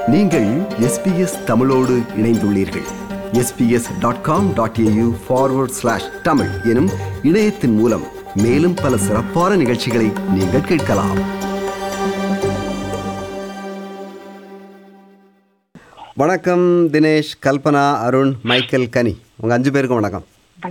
நீங்கள் SBS தமிழோடு இணைந்துள்ளீர்கள். sbs.com.au/tamil எனும் இணையத்தின் மூலம் மேலும் பல சிறப்பான நிகழ்ச்சிகளை நீங்கள் கேட்கலாம். வணக்கம் தினேஷ், கல்பனா, அருண், மைக்கேல், கனி. உங்க 5 பேருக்கும் வணக்கம்.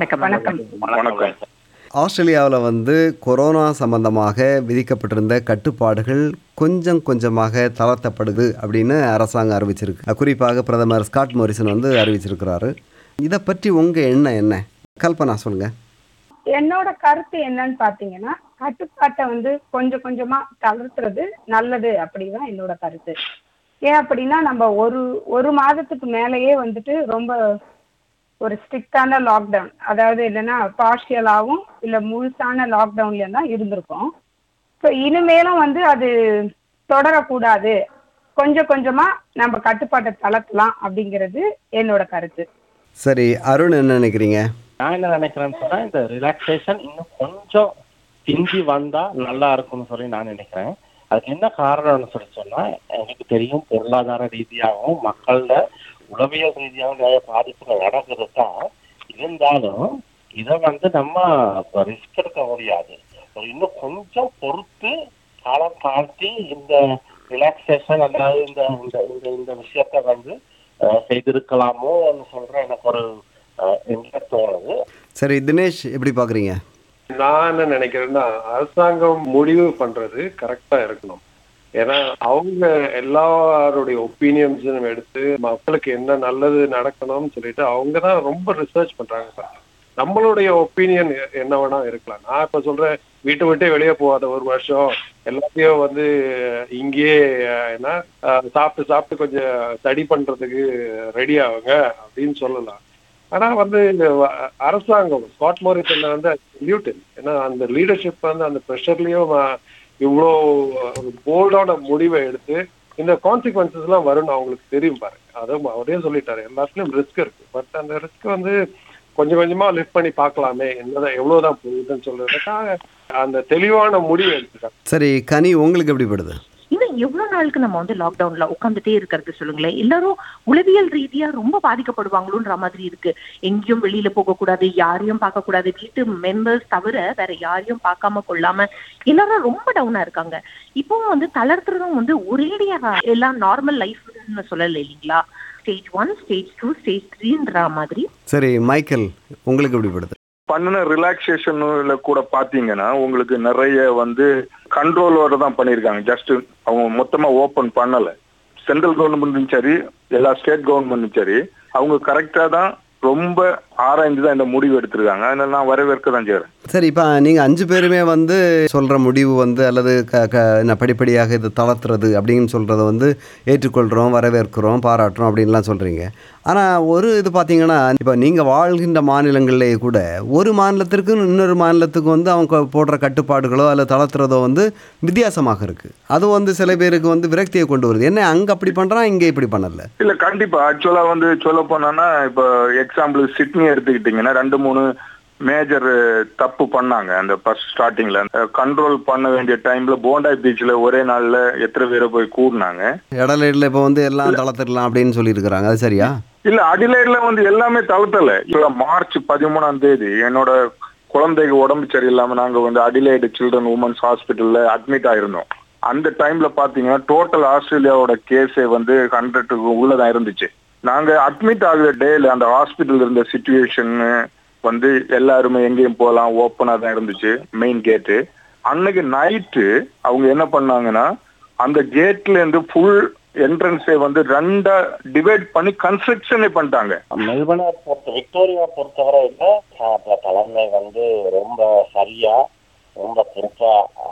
வணக்கம். ஆஸ்திரேலியாவில் கொரோனா சம்பந்தமாக விதிக்கப்பட்டிருந்த கட்டுப்பாடுகள் கொஞ்சம் கொஞ்சமாக தளர்த்தப்படுது அப்படின்னு அரசாங்கம் அறிவிச்சிருக்கு. குறிப்பாக பிரதமர் ஸ்காட் மோரிசன் அறிவிச்சிருக்கிறாரு. இதை பற்றி உங்க எண்ணம் என்ன? கல்பனா சொல்லுங்க. என்னோட கருத்து என்னன்னு பாத்தீங்கன்னா, கட்டுப்பாட்டை கொஞ்சம் கொஞ்சமா தளர்த்துறது நல்லது அப்படிதான் என்னோட கருத்து. ஏன் அப்படின்னா, நம்ம ஒரு மாதத்துக்கு மேலேயே ரொம்ப ஒரு ஸ்ட்ரிக்டான லாக்டவுன், அதாவது இல்லைன்னா பார்ஷியலாகவும் இல்லை முழுசான லாக்டவுன்ல தான் இருந்திருக்கோம். ஸோ இனிமேலும் அது தொடரக்கூடாது, கொஞ்சம் கொஞ்சமா நம்ம கட்டுப்பாட்டை தளர்த்தலாம் அப்படிங்கிறது என்னோட கருத்து. சரி, அருண் என்ன நினைக்கிறீங்க? நான் என்ன நினைக்கிறேன்னு சொன்னா, இந்த ரிலாக்ஸேஷன் இன்னும் கொஞ்சம் பிந்தி வந்தா நல்லா இருக்கும்னு சொல்லி நான் நினைக்கிறேன். அதுக்கு என்ன காரணம்னு சொன்னா, எனக்கு தெரியும் பொருளாதார ரீதியாகவும் மக்களோட உளவியல் ரீதியாகவும் நிறைய பாதிப்புகள் நடக்குது தான். இருந்தாலும் இதை நம்ம ரிஸ்க் எடுக்க முடியாது. இன்னும் கொஞ்சம் பொறுத்து காலம் தாழ்த்தி இந்த ரிலாக்ஸேஷன் அதாவது இந்த விஷயத்த செய்திருக்கலாமோ சொல்ற எனக்கு ஒரு தோணுது. சரி தினேஷ், எப்படி பாக்குறீங்க? நான் என்ன நினைக்கிறேன்னா, அரசாங்கம் முடிவு பண்றது கரெக்டா இருக்கணும். ஏன்னா அவங்க எல்லாருடைய ஒப்பீனியன்ஸும் எடுத்து மக்களுக்கு என்ன நல்லது நடக்கணும்னு சொல்லிட்டு அவங்க தான் ரொம்ப ரிசர்ச் பண்றாங்க சார். நம்மளுடைய ஒப்பீனியன் என்ன வேணா இருக்கலாம். நான் இப்ப சொல்றேன், வீட்டை விட்டே வெளியே போகாத ஒரு வருஷம் எல்லாத்தையும் இங்கேயே ஏன்னா சாப்பிட்டு கொஞ்சம் ஸ்டடி பண்றதுக்கு ரெடி ஆகுங்க அப்படின்னு சொல்லலாம். ஆனா அரசாங்கம் ஸ்காட் மோரிசன்ல ஏன்னா அந்த லீடர்ஷிப் அந்த ப்ரெஷர்லயும் இவ்வளோ போல்டான முடிவை எடுத்து இந்த கான்சிக்வன்சஸ் எல்லாம் வரும்னு அவங்களுக்கு தெரியும் பாருங்க. அவரே சொல்லிட்டாரு, எல்லாத்துலயும் ரிஸ்க் இருக்கு. பட் அந்த ரிஸ்க் கொஞ்சம் கொஞ்சமா லிஃப்ட் பண்ணி பார்க்கலாமே, என்னதான் எவ்வளவுதான் போகுதுன்னு சொல்றதுக்காக அந்த தெளிவான முடிவு எடுத்துட்டாங்க. சரி கனி, உங்களுக்கு எப்படி படுது? இன்னும் எவ்வளவு நாளுக்கு நம்ம லாக்டவுன்ல உட்காந்துட்டே இருக்கிறது சொல்லுங்களேன். எல்லாரும் உளவியல் ரீதியா ரொம்ப பாதிக்கப்படுவாங்களோன்ற மாதிரி இருக்கு. எங்கேயும் வெளியில போக கூடாது, யாரையும் பார்க்க கூடாது, வீட்டு மெம்பர்ஸ் தவிர வேற யாரையும் பார்க்காம கொள்ளாம எல்லாரும் ரொம்ப டவுனா இருக்காங்க. இப்போ தளர்த்துறதும் ஒரேடியா எல்லாம் நார்மல் லைஃப்னு சொல்லல இல்லைங்களா. ஸ்டேஜ் 1, ஸ்டேஜ் 2, ஸ்டேஜ் 3ன்ற மாதிரி. சரி மைக்கேல், உங்களுக்கு எப்படி படுது? பண்ணின ரிலாக்ஸேஷன்ல கூட பாத்தீங்கன்னா உங்களுக்கு நிறைய கண்ட்ரோலோட தான் பண்ணியிருக்காங்க. ஜஸ்ட் அவங்க மொத்தமா ஓபன் பண்ணல. சென்ட்ரல் கவர்மெண்ட்டும் சரி, எல்லா ஸ்டேட் கவர்மெண்ட்டும் சரி, அவங்க கரெக்டா தான் ரொம்ப ஆராய்ந்து தான் இந்த முடிவு எடுத்திருக்காங்க. அதனால நான் வரவேற்க தான் செய்யறேன். சரி, இப்போ நீங்கள் 5 பேருமே சொல்கிற முடிவு அல்லது படிப்படியாக இது தளர்த்துறது அப்படின்னு சொல்கிறத ஏற்றுக்கொள்கிறோம், வரவேற்கிறோம், பாராட்டுறோம் அப்படின்லாம் சொல்கிறீங்க. ஆனால் ஒரு இது பார்த்தீங்கன்னா, இப்போ நீங்கள் வாழ்கின்ற மாநிலங்களிலேயே கூட ஒரு மாநிலத்திற்கு இன்னொரு மாநிலத்துக்கு அவங்க போடுற கட்டுப்பாடுகளோ அல்லது தளர்த்துறதோ வித்தியாசமாக இருக்குது. அது சில பேருக்கு விரக்தியை கொண்டு வருது. என்ன அங்கே அப்படி பண்ணுறான், இங்கே இப்படி பண்ணல? இல்லை, கண்டிப்பாக ஆக்சுவலாக சொல்ல போனோன்னா, இப்போ எக்ஸாம்பிள் சிட்னி எடுத்துக்கிட்டிங்கன்னா 2-3 மேஜர் தப்பு பண்ணாங்க. அந்த ஃபர்ஸ்ட் ஸ்டார்டிங்ல கண்ட்ரோல் பண்ண வேண்டிய டைம்ல போண்டாய் பீச்ல ஒரே நாள்ல எத்தனை பேரை போய் கூடினாங்க. எடலைட்ல இப்போ எல்லாம் தளர்த்திடலாம் அப்படின்னு சொல்லி இருக்காங்க. அது சரியா? இல்ல, அடிலைட்ல எல்லாமே தளர்த்தல. இப்போ மார்ச் 13ஆம் தேதி என்னோட குழந்தைக்கு உடம்பு சரியில்லாம நாங்க அடிலைடு சில்ட்ரன் உமன்ஸ் ஹாஸ்பிட்டல்ல அட்மிட் ஆயிருந்தோம். அந்த டைம்ல பாத்தீங்கன்னா டோட்டல் ஆஸ்திரேலியாவோட கேஸே 100க்கு உள்ளதான் இருந்துச்சு. நாங்க அட்மிட் ஆகுற டேல அந்த ஹாஸ்பிட்டல் இருந்த சிச்சுவேஷன் எல்லாருமே எங்கேயும் போகலாம், ஓப்பனா தான் இருந்துச்சு மெயின் கேட்டு. அன்னைக்கு நைட்டு அவங்க என்ன பண்ணாங்கன்னா, அந்த கேட்ல இருந்து ஃபுல் என்ட்ரன்ஸே 2 டிவைட் பண்ணி கன்ஸ்ட்ரக்ஷனே பண்ணிட்டாங்க. மெல்பர்னை விக்டோரியா பொறுத்தவரை தலைமை ரொம்ப சரியா ரொம்ப பொறுப்பா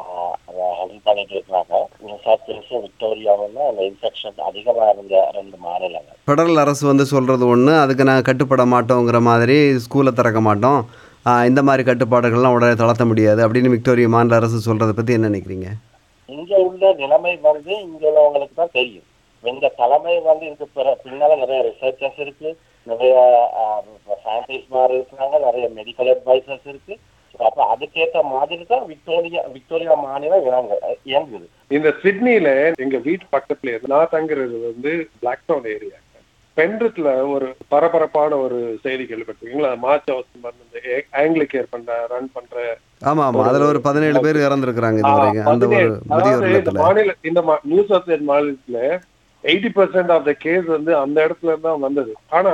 ஹெல்ப் பண்ணிட்டு இருக்காங்க. விக்டோரியாவில் அந்த இன்ஃபெக்ஷன் அதிகமா இருந்த 2 மாநிலங்கள். ஃபெடரல் அரசு சொல்றது ஒன்று, அதுக்கு நாங்கள் கட்டுப்பட மாட்டோங்கிற மாதிரி ஸ்கூலை திறக்க மாட்டோம், இந்த மாதிரி கட்டுப்பாடுகள்லாம் உடனே தளர்த்த முடியாது அப்படின்னு விக்டோரியா மாநில அரசு சொல்றதை பத்தி என்ன நினைக்கிறீங்க? இங்க உள்ள நிலைமை இங்க உள்ளவங்களுக்கு தான் தெரியும். இந்த தலைமை இதுக்கு பின்னால நிறைய ரிசர்ச்சர்ஸ் இருக்கு, நிறைய சயின்டிஸ்ட் மாதிரி இருக்கிறாங்க, நிறைய மெடிக்கல் அட்வைசர்ஸ் இருக்கு. அப்ப அதுக்கேற்ற மாதிரி தான் விக்டோரியா மாநிலம் இயங்குது. இந்த சிட்னில எங்க வீட்டு பக்கத்துல நான் தங்குறது வந்து பிளாக் டவுன் ஏரியா. பென்ரித்ல ஒரு பரபரப்பான ஒரு செய்தி கேள்விப்பட்டிருக்கீங்களா? மார்ச் ஹவுஸ் ஆங்கிலிகேர் ரன் பண்ற. ஆமா அதுல ஒரு 17 பேர் இறந்துருக்காங்க இதுவரைக்கும் அந்த ஒரு முதியோர் இல்லத்துல. இந்த நியூ சவுத் வேல்ஸ் மாநிலத்துல 80% ஆஃப் த கேஸ் வந்து அந்த இடத்துல இருந்து தான் வந்தது. ஆனா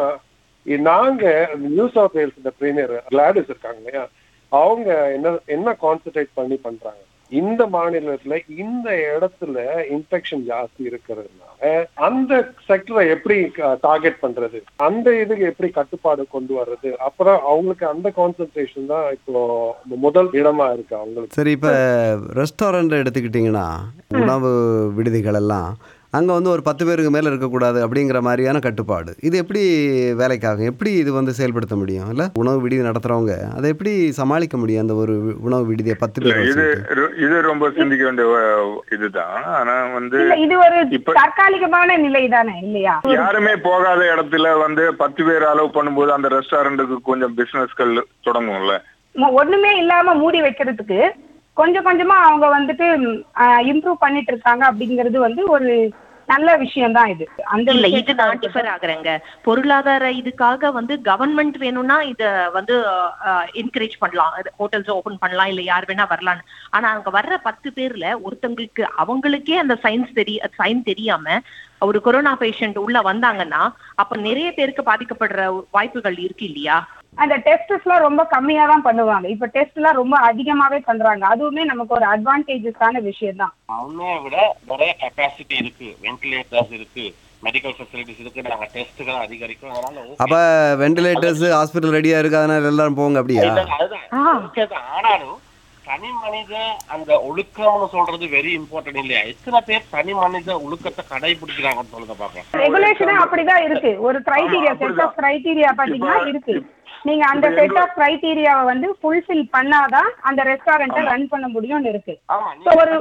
நாங்க நியூ சவுத் வேல்ஸ் இந்த பிரீமியர் கிளாடிஸ் இருக்காங்க இல்லையா, அவங்க என்ன கான்சென்ட்ரேட் பண்றாங்க, இந்த மாநிலத்துல இந்த இடத்துல இன்ஃபெக்ஷன் ஜாஸ்தி இருக்கிறதுனால அந்த செக்டரை எப்படி டார்கெட் பண்றது, அந்த இதுக்கு எப்படி கட்டுப்பாடு கொண்டு வர்றது, அப்புறம் அவங்களுக்கு அந்த கான்சென்ட்ரேஷன் தான் இப்போ முதல் இடமா இருக்கு அவங்களுக்கு. சரி, இப்ப ரெஸ்டாரண்ட் எடுத்துக்கிட்டீங்கன்னா உணவு விடுதிகள் எல்லாம் அங்கே வந்து ஒரு 10 பேருக்கு மேலே இருக்கக்கூடாது அப்படிங்கிற மாதிரியான கட்டுப்பாடு. இது எப்படி வேலைக்காகும்? எப்படி இது வந்து செயல்படுத்த முடியும்? இல்லை உணவு விடுதி நடத்துகிறவங்க அதை எப்படி சமாளிக்க முடியும்? அந்த ஒரு உணவு விடுதியை 10 பேர் இது ரொம்ப சிந்திக்க வேண்டிய இதுதான். ஆனா வந்து இது ஒரு தற்காலிகமான நிலை தானே இல்லையா? யாருமே போகாத இடத்துல வந்து 10 பேர் அலோவ் பண்ணும்போது அந்த ரெஸ்டாரண்ட்டுக்கு கொஞ்சம் பிசினஸ்கள் தொடங்கும்ல. ஒண்ணுமே இல்லாம மூடி வைக்கிறதுக்கு கொஞ்சம் கொஞ்சமா அவங்க வந்துட்டு இம்ப்ரூவ் பண்ணிட்டு இருக்காங்க அப்படிங்கிறது வந்து ஒரு நல்ல விஷயம் தான். இது அந்த இல்ல, இது நான் டிஃபர் ஆகுறேங்க. பொருளாதார இதுக்காக வந்து கவர்மெண்ட் வேணும்னா இத வந்து என்கரேஜ் பண்ணலாம், ஹோட்டல்ஸ் ஓபன் பண்ணலாம், இல்ல யார் வேணா வரலான்னு. ஆனா அங்க வர்ற 10 பேர்ல ஒருத்தங்களுக்கு அவங்களுக்கே அந்த சைன் தெரியாம ஒரு கொரோனா பேஷண்ட் உள்ள வந்தாங்கன்னா அப்ப நிறைய பேருக்கு பாதிக்கப்படுற வாய்ப்புகள் இருக்கு இல்லையா? அந்த டெஸ்ட் எல்லாம் ரொம்ப கம்மியா தான் பண்ணுவாங்க. இப்ப டெஸ்ட் எல்லாம் ரொம்ப அதிகமாவே பண்றாங்க. அதுவுமே நமக்கு ஒரு அட்வான்டேஜஸான விஷயம் தான். அவங்கள விட நிறைய கெப்பாசிட்டி இருக்கு, வென்டிலேட்டர்ஸ் இருக்கு, மெடிக்கல் ஃபெசிலிட்டிஸ் இருக்கு, நாங்க டெஸ்ட்களை அதிகரிக்கும். அதனால அப்ப வென்டிலேட்டர்ஸ் ஹாஸ்பிட்டல் ரெடியா இருக்கு, அதனால எல்லாரும் போங்க அப்படியா? அதுதான். ஆனாலும் தனி மனித அந்த ஒழுக்கம்னு சொல்றது வெரி இம்பார்ட்டன்ட் இல்லையா? எத்தனை பேர் தனி மனித ஒழுக்கத்தை கடைபிடிக்கிறாங்கன்னு சொல்லுங்க பாக்க. ரெகுலேஷனே அப்படிதான் இருக்கு. ஒரு கிரைட்டீரியா, செட் ஆஃப் கிரைட்டீரியா பாத்தீங்கன்னா இருக்கு. நீங்க அந்த செட் ஆஃப் கிரைட்டீரியாவை வந்து ஃபுல்ஃபில் பண்ணாதான் அந்த ரெஸ்டாரண்ட்டை ரன் பண்ண முடியும்னு இருக்கு. ஒரு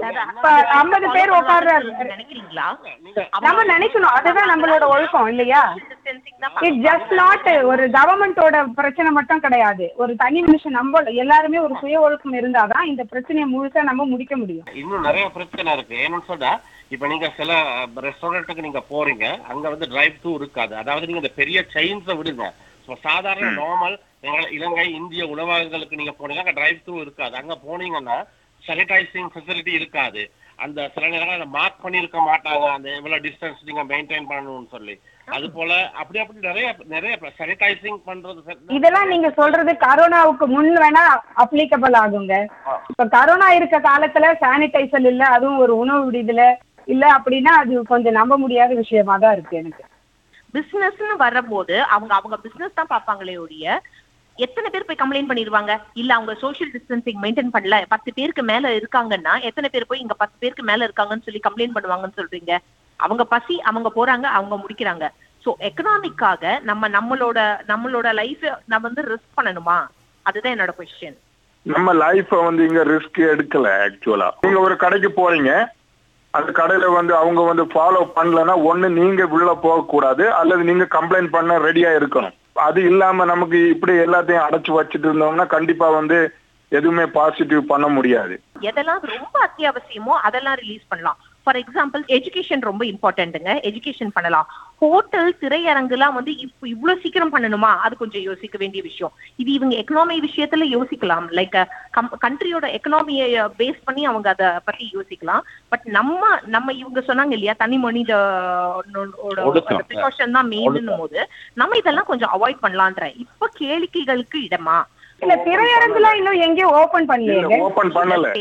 50 பேர் உட்கார்றாரு நினைக்கிறீங்களா? நம்ம நினைக்கணும், அதுதான் நம்மளோட ஒழுக்கம் இல்லையா? இட் ஜஸ்ட் நாட் ஒரு கவர்மெண்டோட பிரச்சனை மட்டும் கிடையாது. ஒரு தனி மனுஷன் நம்ம எல்லாருமே ஒரு சுய ஒழுக்கம் இருந்தாதான் இந்த பிரச்சனையை முழுசா நம்ம முடிக்க முடியும். இன்னும் நிறைய பிரச்சனை இருக்கு. ஏன்னு சொன்னா இப்ப நீங்க சில ரெஸ்டாரண்ட்டுக்கு நீங்க போறீங்க, அங்க வந்து டிரைவ் த்ரூ இருக்காது. அதாவது நீங்க இந்த பெரிய செயின்ஸை விடுங்க, சாதாரண நார்மல் இலங்கை இந்திய உணவகங்களுக்கு நீங்க போனீங்கன்னா டிரைவ் த்ரூ இருக்காது. அங்க போனீங்கன்னா சானிடைசிங் ஃபெசிலிட்டி இருக்காது. அந்த சில நேரங்கள் மார்க் பண்ணிருக்க மாட்டாங்க, அந்த எவ்வளவு டிஸ்டன்ஸ் நீங்க மெயின்டைன் பண்ணணும்னு சொல்லி. அது போல அப்படி நிறைய சானிடைசிங் பண்றது. இதெல்லாம் நீங்க சொல்றது கரோனாவுக்கு முன் வேணா அப்ளிகபிள் ஆகுங்க. இப்ப கரோனா இருக்க காலத்துல சானிடைசர் இல்ல, அதுவும் ஒரு உணவு விடுதல இல்ல அப்படின்னா அது கொஞ்சம் நம்ப முடியாத விஷயமா தான் இருக்கு எனக்கு. பிசினஸ்னு வரபோது அவங்க பிசினஸ் தான் பாப்பாங்களே ஒழிய எத்தனை பேர் போய் கம்ப்ளைண்ட் பண்ணிடுவாங்க? இல்ல அவங்க சோசியல் டிஸ்டன்சிங் மெயின்டைன் பண்ணல, 10 பேருக்கு மேல இருக்காங்கன்னா எத்தனை பேர் போய் இங்க 10 பேருக்கு மேல இருக்காங்கன்னு சொல்லி கம்ப்ளைண்ட் பண்ணுவாங்கன்னு சொல்றீங்க? அவங்க பசி, அவங்க போறாங்க, அவங்க முடிக்கிறாங்க. சோ எக்கனாமிக்காக நம்மளோட லைஃப் நம்ம வந்து ரிஸ்க் பண்ணணுமா? அதுதான் என்னோட கொஸ்டின். நம்ம லைஃப் வந்து இங்க ரிஸ்க் எடுக்கல. ஆக்சுவலா நீங்க ஒரு கடைக்கு போறீங்க, அந்த கடையில வந்து அவங்க வந்து ஃபாலோ பண்ணலன்னா ஒண்ணு நீங்க உள்ள போக கூடாது, அல்லது நீங்க கம்ப்ளைண்ட் பண்ண ரெடியா இருக்கணும். அது இல்லாம நமக்கு இப்படி எல்லாத்தையும் அடைச்சு வச்சுட்டு இருந்தோம்னா கண்டிப்பா வந்து எதுவுமே பாசிட்டிவ் பண்ண முடியாது. எதெல்லாம் ரொம்ப அத்தியாவசியமோ அதெல்லாம் ரிலீஸ் பண்ணலாம். ஃபார் எக்ஸாம்பிள் எஜுகேஷன் ரொம்ப இம்பார்ட்டன்ட்டுங்க, எஜுகேஷன் பண்ணலாம். ஹோட்டல் திரையரங்குலாம் வந்து இவ்வளவு சீக்கிரம் பண்ணணுமா? அது கொஞ்சம் யோசிக்க வேண்டிய விஷயம். இது இவங்க எக்கனாமி விஷயத்துல யோசிக்கலாம், லைக் கண்ட்ரியோட எக்கனாமியை பேஸ் பண்ணி அவங்க அதை பத்தி யோசிக்கலாம். பட் நம்ம இவங்க சொன்னாங்க இல்லையா, தனி மனித ப்ரிகாஷன் தான் மெயின் போது நம்ம இதெல்லாம் கொஞ்சம் அவாய்ட் பண்ணலான்ற. இப்ப கேளிக்கைகளுக்கு இடமா? இல்ல திரையரங்குலாம் இன்னும் எங்கேயும் ஓபன் பண்ணல.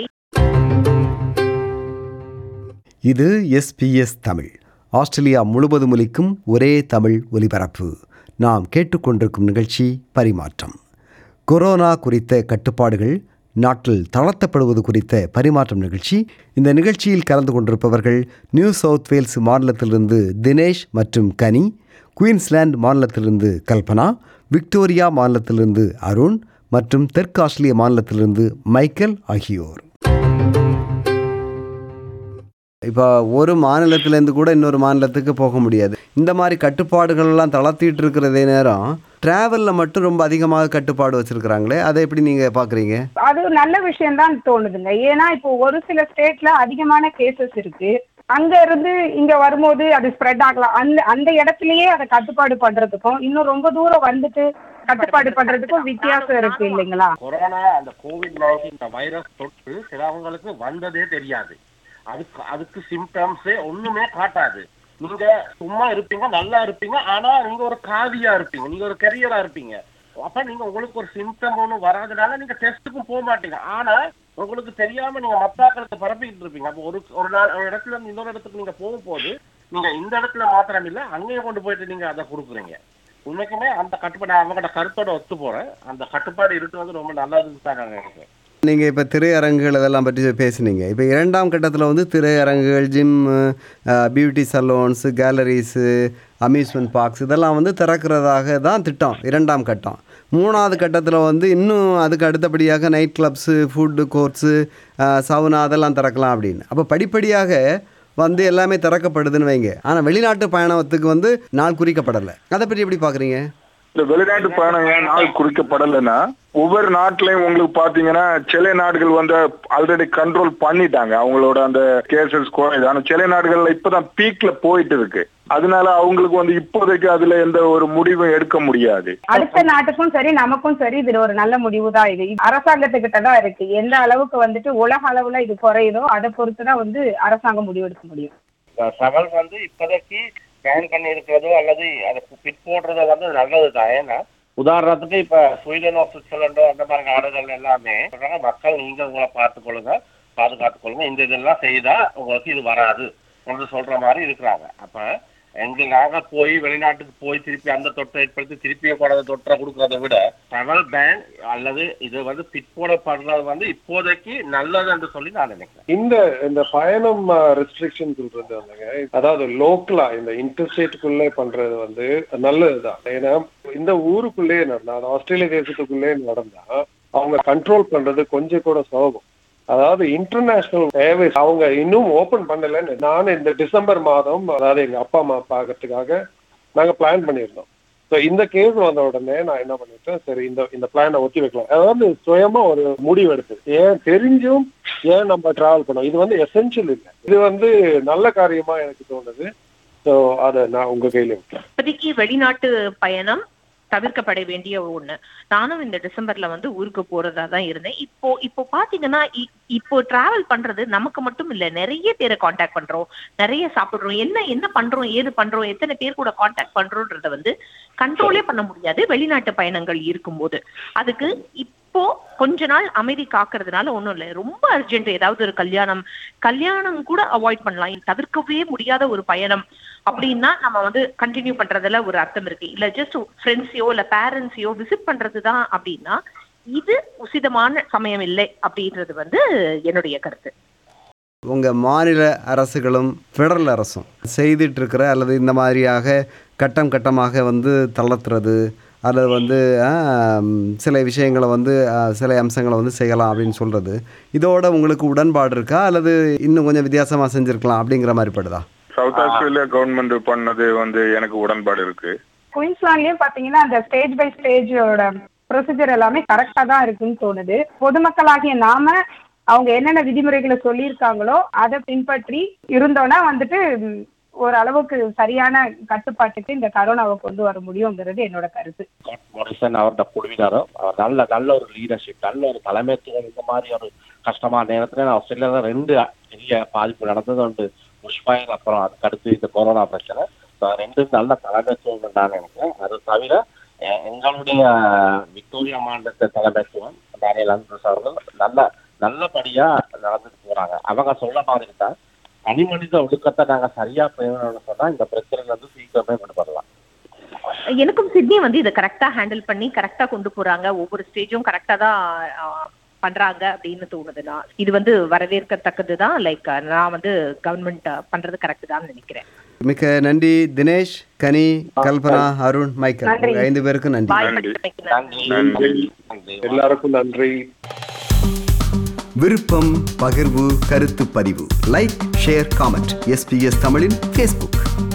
இது SBS தமிழ், ஆஸ்திரேலியா முழுவதும் ஒலிக்கும் ஒரே தமிழ் ஒலிபரப்பு. நாம் கேட்டுக்கொண்டிருக்கும் நிகழ்ச்சி பரிமாற்றம். கொரோனா குறித்த கட்டுப்பாடுகள் நாட்டில் தளர்த்தப்படுவது குறித்த பரிமாற்றம் நிகழ்ச்சி. இந்த நிகழ்ச்சியில் கலந்து கொண்டிருப்பவர்கள் நியூ சவுத் வேல்ஸ் மாநிலத்திலிருந்து தினேஷ் மற்றும் கனி, குயின்ஸ்லாந்து மாநிலத்திலிருந்து கல்பனா, விக்டோரியா மாநிலத்திலிருந்து அருண் மற்றும் தெற்கு ஆஸ்திரேலிய மாநிலத்திலிருந்து மைக்கேல் ஆகியோர். இப்போ ஒரு மாநிலத்திலேருந்து கூட இன்னொரு மாநிலத்துக்கு போக முடியாது. இந்த மாதிரி கட்டுப்பாடுகள்லாம் தளர்த்திட்டு இருக்கிறதே நேரம் டிராவலில் மட்டும் ரொம்ப அதிகமாக கட்டுப்பாடு வச்சுருக்கிறாங்களே, அதை எப்படி நீங்கள் பார்க்குறீங்க? அது ஒரு நல்ல விஷயம் தான் தோணுதுங்க. ஏன்னா இப்போ ஒரு சில ஸ்டேட்ல அதிகமான கேசஸ் இருக்கு. அங்க இருந்து இங்க வரும்போது அது ஸ்ப்ரெட் ஆகலாம். அந்த அந்த இடத்துலயே அதை கட்டுப்பாடு பண்றதுக்கும் இன்னும் ரொம்ப தூரம் வந்துட்டு கட்டுப்பாடு பண்றதுக்கும் வித்தியாசம் இருக்கு இல்லைங்களா? கொரோனா அந்த COVID-19 இந்த வைரஸ் தொற்று சிலவங்களுக்கு வந்ததே தெரியாது. அதுக்கு சிம்டம்ஸே ஒண்ணுமே காட்டாது. நீங்க சும்மா இருப்பீங்க, நல்லா இருப்பீங்க, ஆனா நீங்க ஒரு காவியா இருப்பீங்க, நீங்க ஒரு கெரியரா இருப்பீங்க. அப்ப நீங்க உங்களுக்கு ஒரு சிம்டம் ஒன்றும் வராதனால நீங்க டெஸ்ட்டுக்கும் போக மாட்டீங்க. ஆனா உங்களுக்கு தெரியாம நீங்க மத்தாக்களுக்கு பரப்பிக்கிட்டு இருப்பீங்க. அப்போ ஒரு நாள் ஒரு இடத்துல இருந்து இன்னொரு இடத்துக்கு நீங்க போகும்போது நீங்க இந்த இடத்துல மாத்திரம் இல்ல அங்கேயே கொண்டு போயிட்டு நீங்க அதை கொடுக்குறீங்க. உண்மைக்குமே அந்த கட்டுப்பாடு அவங்களோட கருத்தோட ஒத்து போறேன். அந்த கட்டுப்பாடு இருக்கிறது ரொம்ப நல்லதுன்னு தான் நான் நினைக்கிறேன். நீங்கள் இப்போ திரையரங்குகள் இதெல்லாம் பற்றி பேசுனீங்க. இப்போ 2ஆம் கட்டத்தில் வந்து திரையரங்குகள், gym, beauty salons, galleries, amusement parks இதெல்லாம் வந்து திறக்கிறதாக தான் திட்டம் 2ஆம் கட்டம். 3ஆவது கட்டத்தில் வந்து இன்னும் அதுக்கு அடுத்தபடியாக night clubs, food courts, sauna அதெல்லாம் திறக்கலாம் அப்படின்னு. அப்போ படிப்படியாக வந்து எல்லாமே திறக்கப்படுதுன்னு வைங்க. ஆனால் வெளிநாட்டு பயணத்துக்கு வந்து நாள் குறிக்கப்படலை. அதை பற்றி எப்படி பார்க்குறீங்க? இந்த வெளிநாட்டு பயணம் ஏன் நாள் குறிக்கப்படலைன்னா, ஒவ்வொரு நாட்டிலையும் உங்களுக்கு பாத்தீங்கன்னா சில நாடுகள் வந்து ஆல்ரெடி கண்ட்ரோல் பண்ணிட்டாங்க, அவங்களோட அந்த கேசஸ் குறையுது. ஆனா சில நாடுகள்ல இப்பதான் பீக்ல போயிட்டு இருக்கு. அதனால அவங்களுக்கு வந்து இப்போதைக்கு அதுல எந்த ஒரு முடிவும் எடுக்க முடியாது. அடுத்த நாட்டுக்கும் சரி நமக்கும் சரி இது ஒரு நல்ல முடிவு தான். இது அரசாங்கத்துக்கிட்ட தான் இருக்கு. எந்த அளவுக்கு வந்துட்டு உலக அளவுல இது குறையுதோ அதை பொறுத்துதான் வந்து அரசாங்கம் முடிவெடுக்க முடியும். டிராவல் வந்து இப்போதைக்கு பேன் பண்ணி இருக்கிறதோ அல்லது அதை பிட் போடுறதோ வந்து நல்லதுதான். ஏன்னா உதாரணத்துக்கு இப்ப ஸ்வீடனோ சுவிட்சர்லாண்டோ அந்த மாதிரி நாடுகள் எல்லாமே மக்கள் நீங்க உங்களை பார்த்துக்கொள்ளுங்க, பாதுகாத்துக் கொள்ளுங்க, இந்த இதெல்லாம் செய்தா உங்களுக்கு இது வராது என்று சொல்ற மாதிரி இருக்கிறாங்க. அப்ப நாங்க போய் வெளிநாட்டுக்கு போய் திருப்பி அந்த தொற்றை ஏற்படுத்தி திருப்பிய கூடாத தொற்றை கொடுக்கறத விட டிராவல் பேன் அல்லது இது வந்து பிட் போடப்படுறது வந்து இப்போதைக்கு நல்லது என்று சொல்லி நான் நினைக்கிறேன். இந்த பயணம் ரெஸ்ட்ரிக்ஷன் சொல்றது வந்துங்க, அதாவது லோக்கலா இந்த இன்டர்ஸ்டேட்டுக்குள்ளே பண்றது வந்து நல்லதுதான். ஏன்னா இந்த ஊருக்குள்ளேயே நடந்தா, ஆஸ்திரேலிய தேசத்துக்குள்ளே நடந்தா அவங்க கண்ட்ரோல் பண்றது கொஞ்சம் கூட சுலபம். அதாவது இன்டர்நேஷனல் ஏர்வேஸ் அவங்க இன்னும் ஓபன் பண்ணலன்னு நான் இந்த டிசம்பர் மாதம், அதாவது எங்க அப்பா அம்மா பார்க்கறதுக்காக நாங்க பிளான் பண்ணியிருந்தோம். ஸோ இந்த கேஸ் வந்த உடனே நான் என்ன பண்ணிட்டேன், சரி இந்த பிளானை ஒத்தி வைக்கலாம். அதாவது சுயமா ஒரு முடிவு எடுத்து, ஏன் தெரிஞ்சும் ஏன் நம்ம டிராவல் பண்ணோம், இது வந்து எசென்ஷியல் இல்லை, இது வந்து நல்ல காரியமா எனக்கு தோணுது. ஸோ அதை நான் உங்க கையில வைக்கிறேன். இப்போதைக்கு வெளிநாட்டு பயணம் தவிர்க்கப்பட வேண்டிய ஒண்ணு. நானும் இந்த டிசம்பர்ல வந்து ஊருக்கு போறதா தான் இருந்தேன். இப்போ பாத்தீங்கன்னா இப்போ டிராவல் பண்றது நமக்கு மட்டும் இல்ல, நிறைய பேரை காண்டாக்ட் பண்றோம், நிறைய சாப்பிடுறோம், என்ன பண்றோம், ஏது பண்றோம், எத்தனை பேர் கூட காண்டாக்ட் பண்றோன்றத வந்து கண்ட்ரோலே பண்ண முடியாது வெளிநாட்டு பயணங்கள் இருக்கும்போது. அதுக்கு இப்போ கொஞ்ச நாள் அமைதி காக்குறதுனால ஒண்ணும் இல்லை. ரொம்ப அர்ஜென்ட் ஏதாவது ஒரு கல்யாணம் கூட அவாய்ட் பண்ணலாம். தவிர்க்கவே முடியாத ஒரு பயணம் அப்படின்னா நம்ம வந்து கண்டினியூ பண்றதுல ஒரு அர்த்தம் இருக்கு. இல்ல ஜஸ்ட் ஃப்ரெண்ட்ஸையோ இல்ல பேரண்ட்ஸையோ விசிட் பண்றதுதான் அப்படின்னா இது உசிதமான சமயம் இல்லை அப்படின்றது வந்து என்னுடைய கருத்து. உங்கள் மாநில அரசுகளும் ஃபெடரல் அரசும் செய்துட்டு இருக்கிற அல்லது இந்த மாதிரியாக கட்டமாக வந்து தளர்த்துறது அல்லது வந்து சில விஷயங்களை வந்து சில அம்சங்களை வந்து செய்யலாம் அப்படின்னு சொல்கிறது, இதோட உங்களுக்கு உடன்பாடு இருக்கா அல்லது இன்னும் கொஞ்சம் வித்தியாசமாக செஞ்சுருக்கலாம் அப்படிங்கிற மாதிரி படுதா? சவுத் ஆஸ்திரேலியா கவர்மெண்ட் பண்ணது வந்து எனக்கு உடன்பாடு இருக்கு. குயின்ஸ்லாண்ட்லயும் பாத்தீங்கன்னா அந்த ஸ்டேஜ் பை ஸ்டேஜோட ப்ரொசீஜர் எல்லாமே கரெக்டா தான் இருக்குன்னு தோணுது. பொதுமக்களாகிய நாம அவங்க என்னென்ன விதிமுறைகளை சொல்லியிருக்காங்களோ அதை பின்பற்றி இருந்தோம்னா வந்துட்டு ஓரளவுக்கு சரியான கட்டுப்பாட்டுக்கு இந்த கரோனாவை கொண்டு வர முடியுங்கிறது என்னோட கருத்து. மோரிசன் அவரோட குழுவினரும் நல்ல ஒரு லீடர்ஷிப், நல்ல ஒரு தலைமைத்துவம். இந்த மாதிரி ஒரு கஷ்டமான நேரத்துல ஆஸ்திரேலியாவில் 2 பெரிய பாதிப்பு நடந்தது உண்டு. புஷ்பயர் அப்புறம் அதுக்கு அடுத்து இந்த கொரோனா பிரச்சனை. 2 நல்ல தலைமைத்துவம் நான் நினைக்கிறேன். அது தவிர எங்களுடைய விக்டோரியா மாநிலத்தை தலைமைத்துவம் டேனியல் ஆண்ட்ரூஸ் அவர்கள் நல்லபடியா நடந்துட்டு போறாங்க. அவங்க சொல்ல மாதிரி தான் தனி மனித ஒழுக்கத்தை நாங்க சரியா பேசணும்னு சொன்னா இந்த பிரச்சனை வந்து சீக்கிரமே விடுபடலாம். எனக்கும் சிட்னி வந்து இதை கரெக்டா ஹேண்டில் பண்ணி கரெக்டா கொண்டு போறாங்க. ஒவ்வொரு ஸ்டேஜும் கரெக்டா தான் பண்றாங்க அப்படின்னு தோணுதுன்னா இது வந்து வரவேற்கத்தக்கதுதான். லைக் நான் வந்து கவர்மெண்ட் பண்றது கரெக்ட் தான் நினைக்கிறேன். மிக்க நன்றி தினேஷ், கனி, கல்பனா, அருண், மைக்கேல், 5 பேருக்கும் நன்றி. எல்லாருக்கும் நன்றி. விருப்பம், பகிர்வு, கருத்து பதிவு. Like, share, comment. SBS தமிழின் Facebook.